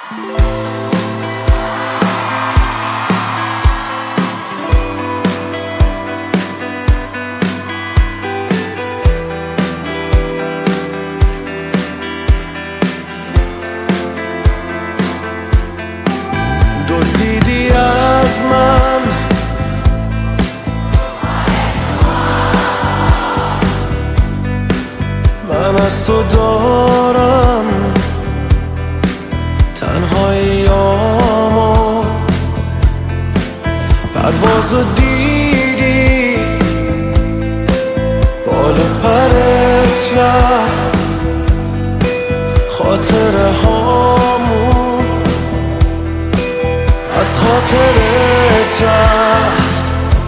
دزدیدی از من من از تو دارم تنهاییامو پروازو دیدی بال پرت رفت خاطره هامون از خاطرت رفت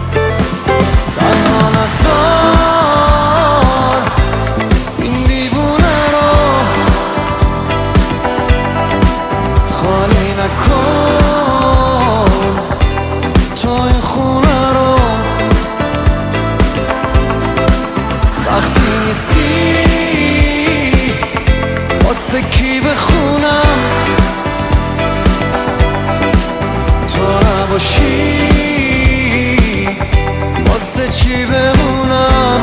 تنها نذار این دیوونه رو خالی نکن تو این خونه رو وقتی نیستی واسه کی بخونم باشی واسه چی بمونم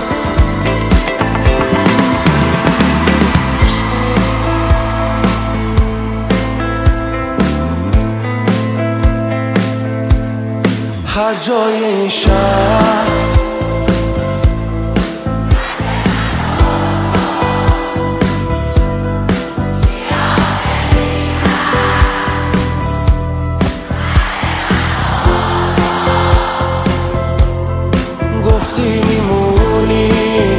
هر جای این شهر میمونی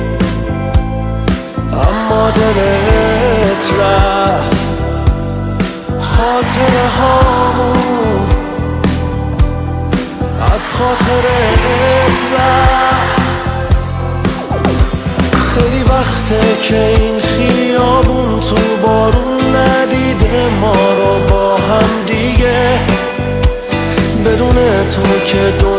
اما دلت رفت خاطره هامون از خاطرت رفت خیلی وقته که این خیابون تو بارون ندیده ما رو با هم دیگه بدون تو که